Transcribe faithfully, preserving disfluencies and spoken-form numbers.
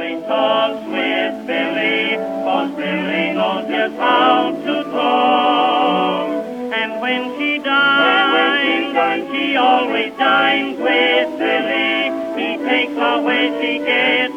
always talks with Billy, 'cause Billy knows just how to talk. And when she dines, when she, dines, she always dines with Billy. He takes her where she gets